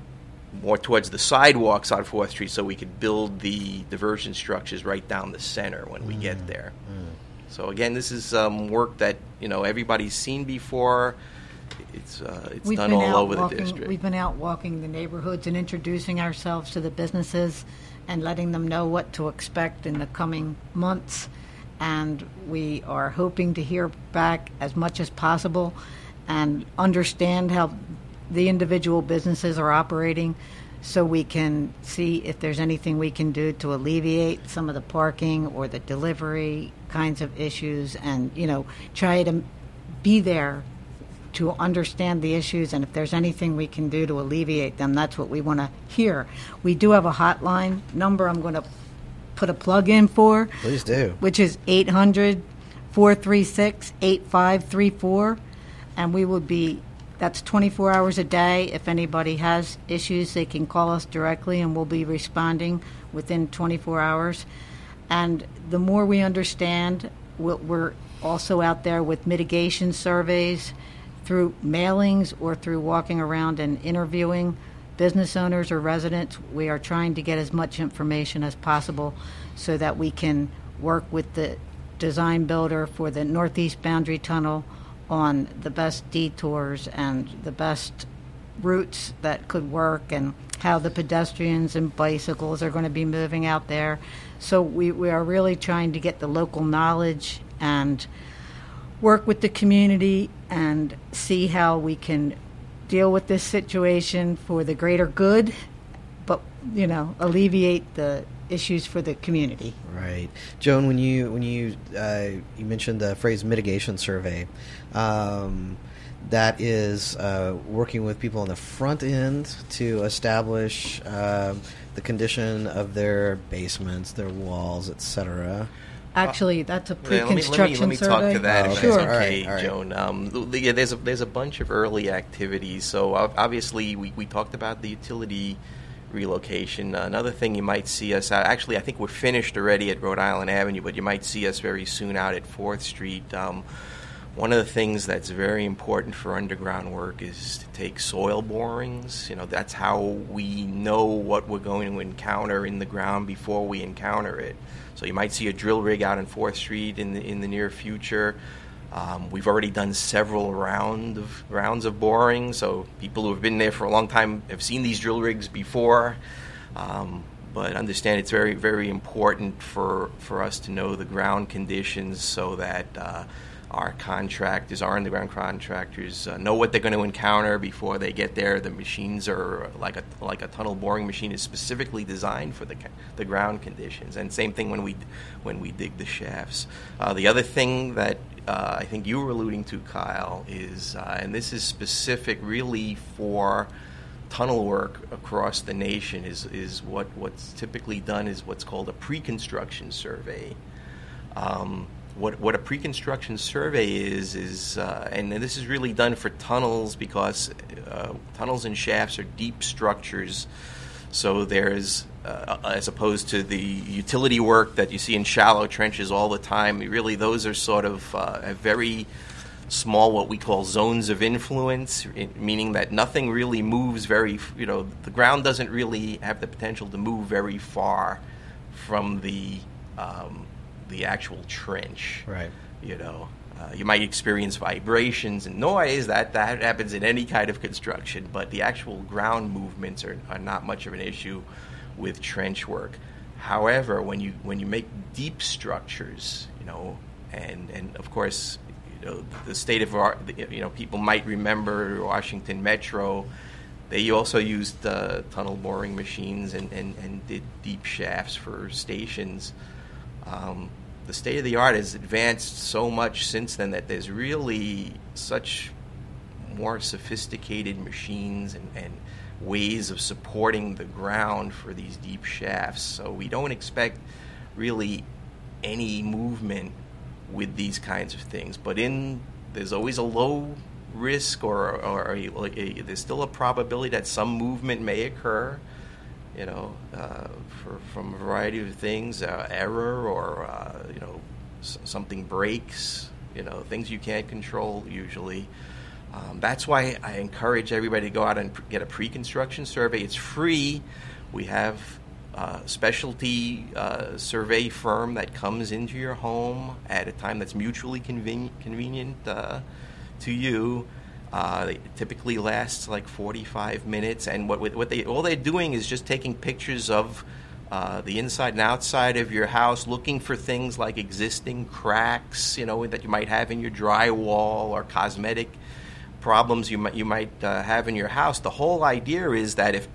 more towards the sidewalks on Fourth Street so we could build the diversion structures right down the center when we mm. get there. Mm. So, again, this is um, work that, you know, everybody's seen before. It's uh, it's we've done been all out over walking, the district. We've been out walking the neighborhoods and introducing ourselves to the businesses and letting them know what to expect in the coming months. And we are hoping to hear back as much as possible and understand how the individual businesses are operating so we can see if there's anything we can do to alleviate some of the parking or the delivery kinds of issues, and, you know, try to be there to understand the issues, and if there's anything we can do to alleviate them, that's what we want to hear. We do have a hotline number I'm going to put a plug in for. Please do. Which is eight hundred, four three six, eight five three four, and we will be, that's twenty-four hours a day. If anybody has issues, they can call us directly, and we'll be responding within twenty-four hours. And the more we understand, we're also out there with mitigation surveys, through mailings or through walking around and interviewing business owners or residents. We are trying to get as much information as possible so that we can work with the design builder for the Northeast Boundary Tunnel on the best detours and the best routes that could work, and how the pedestrians and bicycles are going to be moving out there. So we, we are really trying to get the local knowledge and work with the community and see how we can deal with this situation for the greater good, but, you know, alleviate the issues for the community. Right, Joan. When you when you uh, you mentioned the phrase mitigation survey, um, that is uh, working with people on the front end to establish uh, the condition of their basements, their walls, et cetera. Actually, that's a Yeah, let me, pre-construction let me, let me survey. talk to that, Oh, if okay. that's All right, okay, all right. Joan. Um, yeah, there's a there's a bunch of early activities. So uh, obviously, we, we talked about the utility relocation. Uh, another thing you might see us out. Actually, I think we're finished already at Rhode Island Avenue, but you might see us very soon out at Fourth Street. Um, one of the things that's very important for underground work is to take soil borings. You know, that's how we know what we're going to encounter in the ground before we encounter it. So you might see a drill rig out on Fourth Street in the in the near future. Um, we've already done several round of, rounds of boring, so people who have been there for a long time have seen these drill rigs before. Um, but understand it's very, very important for, for us to know the ground conditions so that uh, our contractors, our underground contractors, uh, know what they're going to encounter before they get there. The machines are like a like a tunnel boring machine is specifically designed for the the ground conditions. And same thing when we when we dig the shafts. Uh, the other thing that uh, I think you were alluding to, Kyle, is uh, and this is specific really for tunnel work across the nation. Is is what what's typically done is what's called a pre-construction survey. Um, What what a pre-construction survey is is, uh, and this is really done for tunnels because uh, tunnels and shafts are deep structures. So there's, uh, as opposed to the utility work that you see in shallow trenches all the time, really those are sort of uh, a very small, what we call zones of influence, meaning that nothing really moves very, you know, the ground doesn't really have the potential to move very far from the um, the actual trench. Right. You know, uh, you might experience vibrations and noise. That that happens in any kind of construction, but the actual ground movements are, are not much of an issue with trench work. However, when you when you make deep structures, you know, and and of course, you know, the state of art, you know, people might remember Washington Metro. They also used uh, tunnel boring machines and, and, and did deep shafts for stations. Um, the state of the art has advanced so much since then that there's really such more sophisticated machines and, and ways of supporting the ground for these deep shafts. So we don't expect really any movement with these kinds of things. But in there's always a low risk or, or a, a, there's still a probability that some movement may occur. You know, uh, for, from a variety of things, uh, error or, uh, you know, s- something breaks, you know, things you can't control usually. Um, that's why I encourage everybody to go out and pr- get a pre-construction survey. It's free. We have a specialty uh, survey firm that comes into your home at a time that's mutually conven- convenient uh, to you. Uh, it typically lasts like forty-five minutes, and what what they all they're doing is just taking pictures of uh, the inside and outside of your house, looking for things like existing cracks, you know, that you might have in your drywall or cosmetic problems you might you might uh, have in your house. The whole idea is that if,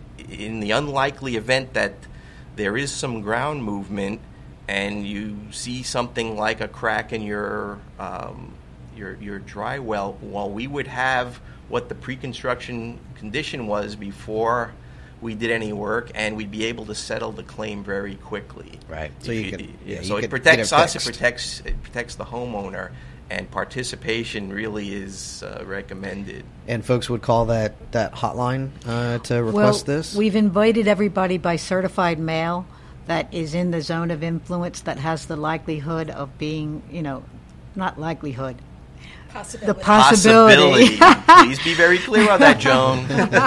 in the unlikely event that there is some ground movement, and you see something like a crack in your um, your your dry well, well, we would have what the pre-construction condition was before we did any work, and we'd be able to settle the claim very quickly. Right. So you, you could, yeah, you so could it protects get it us. It fixed. protects it protects the homeowner, and participation really is uh, recommended. And folks would call that that hotline uh, to request well, this. We've invited everybody by certified mail that is in the zone of influence that has the likelihood of being, you know, not likelihood. Possibility. The possibility. Possibility. Please be very clear on that, Joan.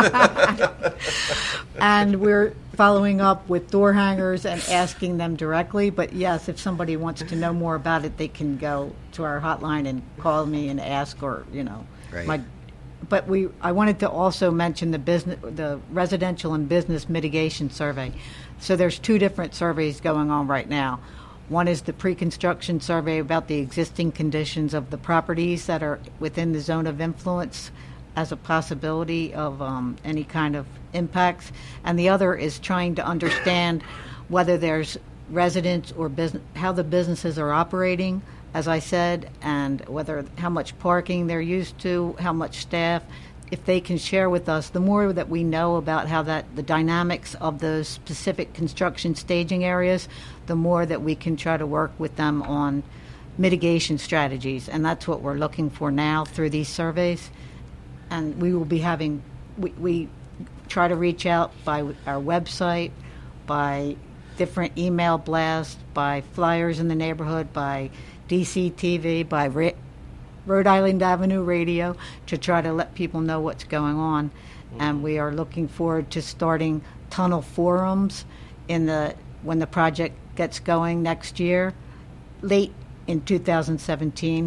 And we're following up with door hangers and asking them directly. But yes, if somebody wants to know more about it, they can go to our hotline and call me and ask, or you know, Right. my. But we, I wanted to also mention the business, the residential and business mitigation survey. So there's two different surveys going on right now. One is the pre-construction survey about the existing conditions of the properties that are within the zone of influence as a possibility of um, any kind of impacts. And the other is trying to understand whether there's residents or business, how the businesses are operating, as I said, and whether how much parking they're used to, how much staff. If they can share with us, the more that we know about how that the dynamics of those specific construction staging areas, the more that we can try to work with them on mitigation strategies. And that's what we're looking for now through these surveys. And we will be having, we, we try to reach out by our website, by different email blasts, by flyers in the neighborhood, by D C T V, by ra- Rhode Island Avenue Radio, to try to let people know what's going on. Mm-hmm. And we are looking forward to starting tunnel forums in the when the project gets going next year, late in two thousand seventeen,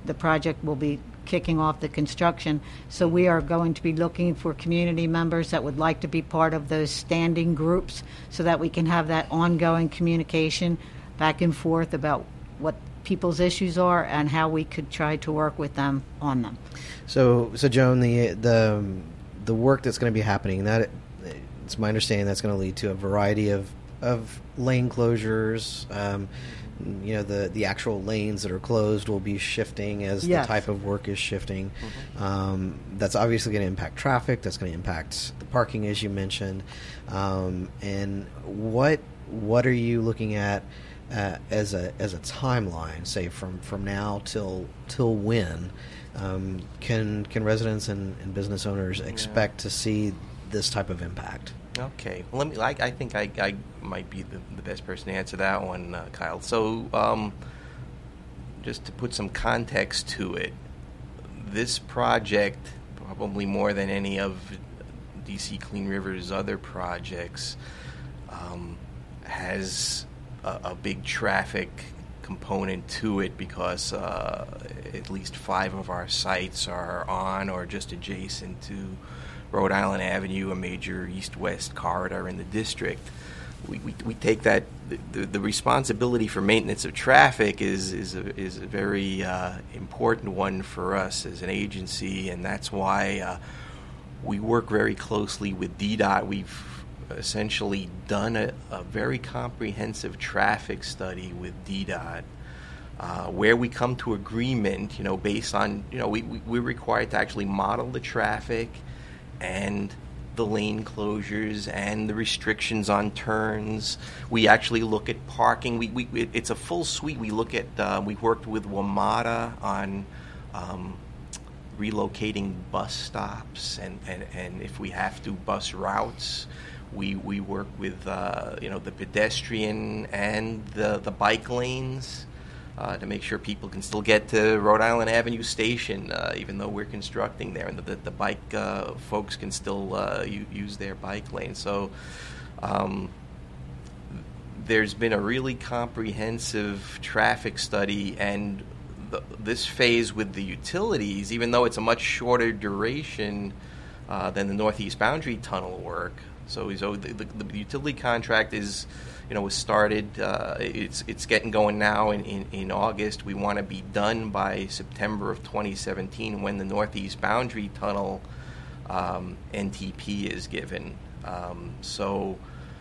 the project will be kicking off the construction. So we are going to be looking for community members that would like to be part of those standing groups so that we can have that ongoing communication back and forth about what people's issues are and how we could try to work with them on them. So, so Joan, the the the work that's going to be happening, that it's my understanding that's going to lead to a variety of of lane closures. Um, you know, the the actual lanes that are closed will be shifting as Yes. the type of work is shifting. Mm-hmm. Um, that's obviously going to impact traffic. That's going to impact the parking, as you mentioned. Um, and what what are you looking at uh, as a as a timeline? Say from, from now till till when um, can can residents and, and business owners expect to see this type of impact? Okay. Well, let me. I, I think I, I might be the, the best person to answer that one, uh, Kyle. So, um, just to put some context to it, this project, probably more than any of D C Clean River's other projects, um, has a, a big traffic component to it because uh, at least five of our sites are on or just adjacent to Rhode Island Avenue, a major east-west corridor in the district. We, we, we take that, the, the responsibility for maintenance of traffic is, is, a, is a very uh, important one for us as an agency, and that's why uh, we work very closely with D DOT. We've essentially done a, a very comprehensive traffic study with D DOT uh, where we come to agreement, you know, based on, you know, we, we, we're required to actually model the traffic and the lane closures and the restrictions on turns. We actually look at parking. We, we it, it's a full suite. We look at, uh, we worked with WMATA on um, relocating bus stops and, and, and if we have to, bus routes. We we work with, uh, you know, the pedestrian and the, the bike lanes. Uh, to make sure people can still get to Rhode Island Avenue Station, uh, even though we're constructing there, and the, the, the bike uh, folks can still uh, u- use their bike lane. So um, there's been a really comprehensive traffic study, and the, this phase with the utilities, even though it's a much shorter duration uh, than the Northeast Boundary Tunnel work. So, so the, the, the utility contract is, you know, was started. Uh, it's it's getting going now in, in, in August. We want to be done by September of twenty seventeen when the Northeast Boundary Tunnel um, N T P is given. Um, so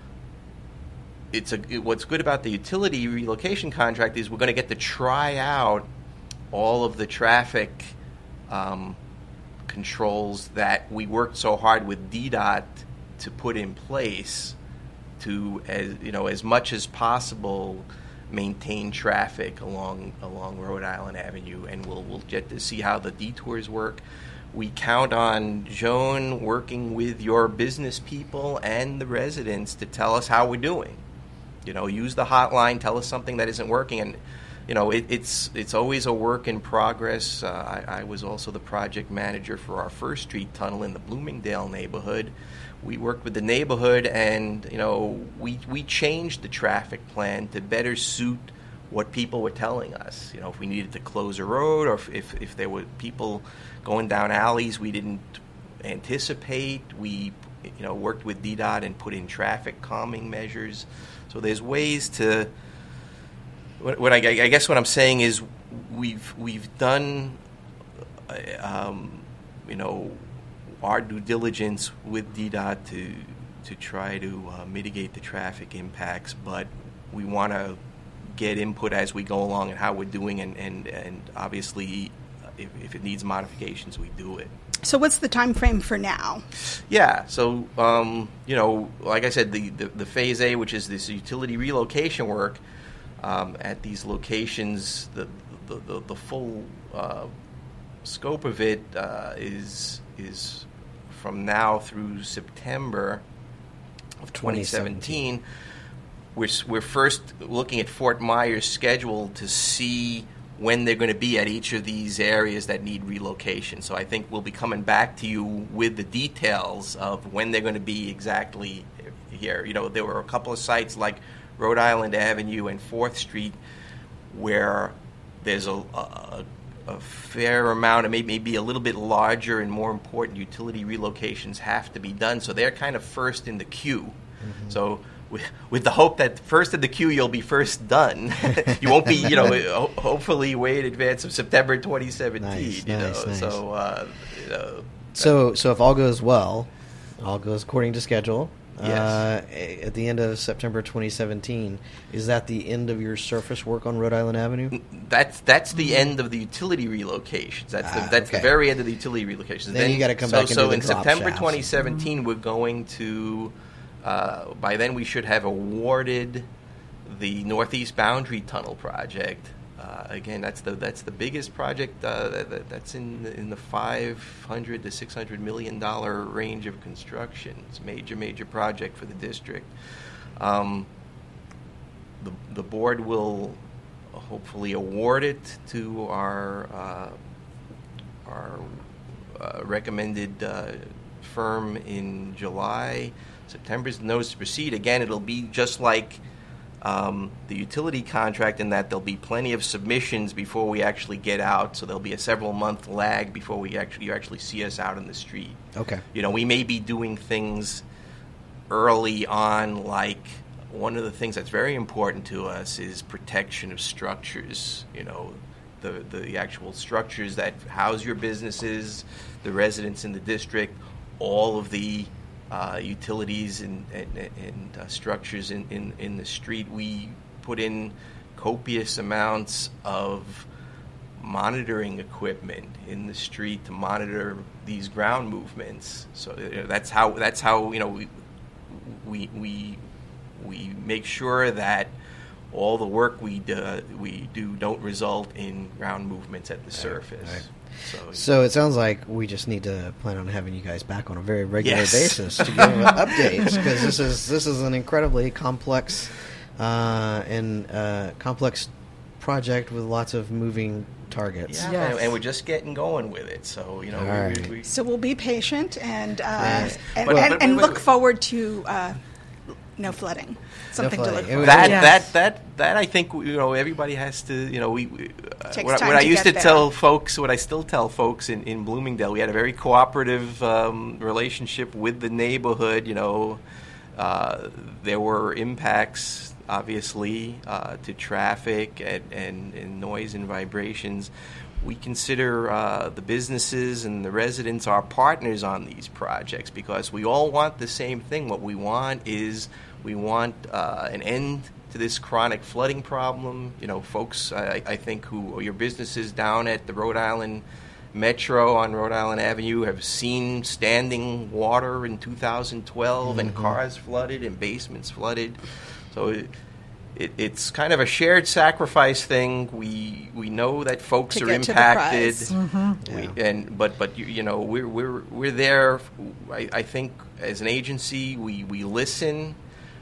it's a it, what's good about the utility relocation contract is we're going to get to try out all of the traffic um, controls that we worked so hard with D DOT to put in place to, as you know, as much as possible, maintain traffic along along Rhode Island Avenue, and we'll we'll get to see how the detours work. We count on Joan working with your business people and the residents to tell us how we're doing. You know, use the hotline, tell us something that isn't working, and you know, it, it's it's always a work in progress. Uh, I, I was also the project manager for our First Street tunnel in the Bloomingdale neighborhood. We worked with the neighborhood, and you know, we we changed the traffic plan to better suit what people were telling us. You know, if we needed to close a road, or if if, if there were people going down alleys we didn't anticipate, we you know worked with D DOT and put in traffic calming measures. So there's ways to. What, what I, I guess what I'm saying is we've we've done, um, you know. our due diligence with D DOT to to try to uh, mitigate the traffic impacts, but we want to get input as we go along and how we're doing, and, and, and obviously if, if it needs modifications, we do it. So what's the time frame for now? Yeah, so, um, you know, like I said, the, the, the Phase A, which is this utility relocation work um, at these locations, the, the, the, the full uh, scope of it uh, is is from now through September of twenty seventeen. We're, we're first looking at Fort Myers' schedule to see when they're going to be at each of these areas that need relocation. So I think we'll be coming back to you with the details of when they're going to be exactly here. You know, there were a couple of sites like Rhode Island Avenue and fourth Street where there's a, a a fair amount, and maybe, maybe a little bit larger and more important utility relocations have to be done. So they're kind of first in the queue. Mm-hmm. So with, with the hope that first in the queue you'll be first done. You won't be, you know, ho- hopefully way in advance of September twenty seventeen. Nice, you nice, know, nice. so uh, you know. So so if all goes well, all goes according to schedule. Yes. Uh, at the end of September twenty seventeen, is that the end of your surface work on Rhode Island Avenue? That's that's the end of the utility relocations. That's ah, the that's okay. the very end of the utility relocations. Then, then you got to come so, back and so do the in drop September shafts. twenty seventeen, mm-hmm. we're going to. Uh, by then, we should have awarded the Northeast Boundary Tunnel project. Uh, again, that's the that's the biggest project uh, that, that's in the, in the five hundred to six hundred million dollar range of construction. It's a major major project for the district. Um, the the board will hopefully award it to our uh, our uh, recommended uh, firm in July. September's the notice to proceed. Again, it'll be just like Um, the utility contract, in that there'll be plenty of submissions before we actually get out, so there'll be a several month lag before we actually you actually see us out in the street. Okay. You know, we may be doing things early on, like one of the things that's very important to us is protection of structures. You know, the the actual structures that house your businesses, the residents in the district, all of the Uh, utilities and, and, and uh, structures in, in, in the street. We put in copious amounts of monitoring equipment in the street to monitor these ground movements. So you know, that's how that's how you know we we we we make sure that all the work we do, we do don't result in ground movements at the surface. Right. So, so it sounds like we just need to plan on having you guys back on a very regular yes. basis to give updates, because this is this is an incredibly complex uh, and uh, complex project with lots of moving targets. Yeah, Yes. and, and we're just getting going with it. So you know, All we, right. we, we, So we'll be patient and uh, Yes. and, But- and, but- and but- look forward to uh, no flooding. Something No to flooding. look forward that to. Yes. that that that I think you know everybody has to you know we. we uh, Takes what, time what I to used get to there. tell folks, what I still tell folks in, in Bloomingdale, we had a very cooperative um, relationship with the neighborhood. You know, uh, there were impacts obviously uh, to traffic and, and, and noise and vibrations. We consider uh, the businesses and the residents our partners on these projects, because we all want the same thing. What we want is we want uh, an end to this chronic flooding problem. You know, folks, I, I think, who your businesses down at the Rhode Island Metro on Rhode Island Avenue have seen standing water in two thousand twelve, mm-hmm. and cars flooded and basements flooded. So it, it, it's kind of a shared sacrifice thing. We we know that folks To are get to the impacted, prize. Mm-hmm. we, Yeah. and but but you, you know we're we're we're there. I, I think as an agency we we listen.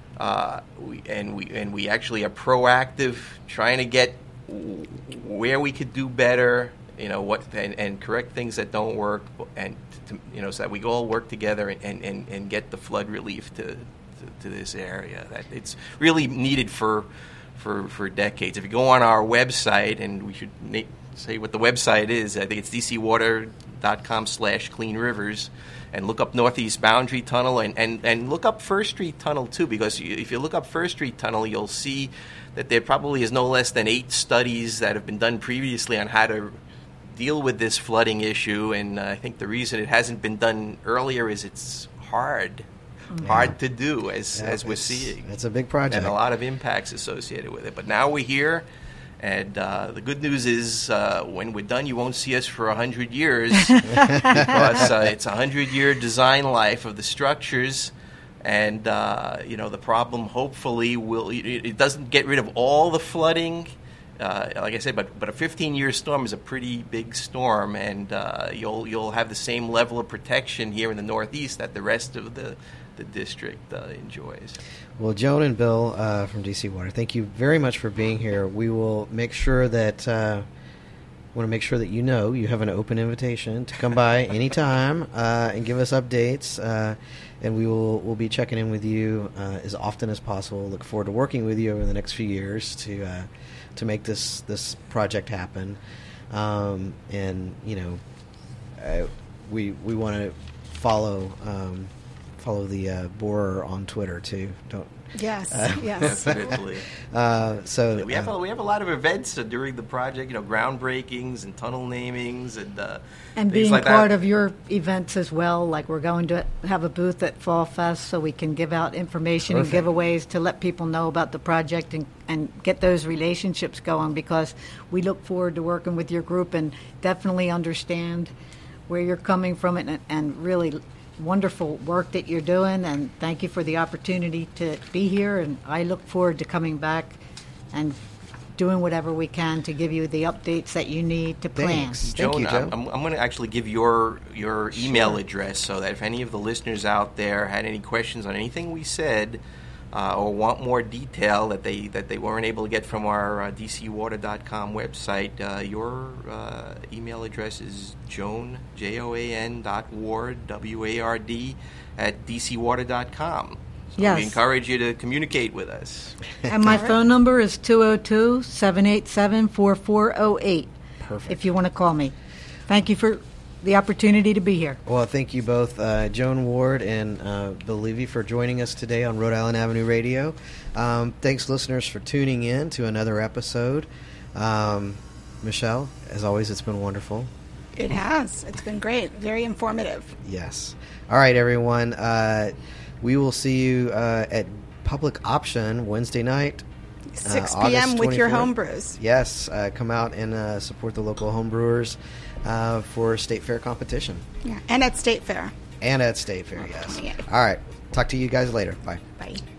Uh, we, and we and we actually are proactive, trying to get w- where we could do better, you know, what and, and correct things that don't work, and to, you know, so that we all work together and, and, and get the flood relief to, to to this area. That it's really needed for for for decades. If you go on our website, and we should na- say what the website is, I think it's d c water dot com slash clean rivers. And look up Northeast Boundary Tunnel, and, and, and look up First Street Tunnel, too, because you, if you look up First Street Tunnel, you'll see that there probably is no less than eight studies that have been done previously on how to deal with this flooding issue. And uh, I think the reason it hasn't been done earlier is it's hard, yeah. hard to do, as, Yeah, as we're it's, seeing. It's a big project. And a lot of impacts associated with it. But now we're here. And uh, the good news is, uh, when we're done, you won't see us for a hundred years, because uh, it's a hundred-year design life of the structures, and uh, you know the problem. Hopefully, will it, it doesn't get rid of all the flooding, uh, like I said, but but a fifteen-year storm is a pretty big storm, and uh, you'll you'll have the same level of protection here in the Northeast that the rest of the the district uh, enjoys. Well, Joan and Bill uh, from D C Water, thank you very much for being here. We will make sure that uh, want to make sure that you know you have an open invitation to come by anytime uh, and give us updates. Uh, and we will we'll be checking in with you uh, as often as possible. Look forward to working with you over the next few years to uh, to make this this project happen. um, and you know, uh, we we want to follow um, follow the uh, borer on Twitter too. Don't. Yes, Uh, yes. Definitely. Uh, so We have uh, a, we have a lot of events uh, during the project, you know, groundbreakings and tunnel namings and uh, And things being like part that. of your events as well, like we're going to have a booth at Fall Fest so we can give out information Perfect. and giveaways to let people know about the project and, and get those relationships going, because we look forward to working with your group and definitely understand where you're coming from and, and really wonderful work that you're doing, and thank you for the opportunity to be here, and I look forward to coming back and doing whatever we can to give you the updates that you need to plan. Thanks. Thank Joan, you, Joe. I'm, I'm going to actually give your your email address so that if any of the listeners out there had any questions on anything we said uh, or want more detail that they that they weren't able to get from our uh, d c water dot com website, uh, your uh, email address is joan, J O A N dot ward, W A R D, at d c water dot com. So Yes. we encourage you to communicate with us. And my All right. phone number is two oh two, seven eight seven, four four oh eight. Perfect. If you want to call me. Thank you for the opportunity to be here. Well, thank you both, uh, Joan Ward and uh, Bill Levy, for joining us today on Rhode Island Avenue Radio. Um, thanks, listeners, for tuning in to another episode. Um, Michelle, as always, it's been wonderful. It has. It's been great. Very informative. Yes. All right, everyone. Uh, we will see you uh, at Public Option Wednesday night. six uh, p.m. August with your twenty-fourth. homebrews. Yes, uh, come out and uh, support the local homebrewers uh, for State Fair competition. Yeah. And at State Fair. And at State Fair, yes. twenty-eighth. All right. Talk to you guys later. Bye. Bye.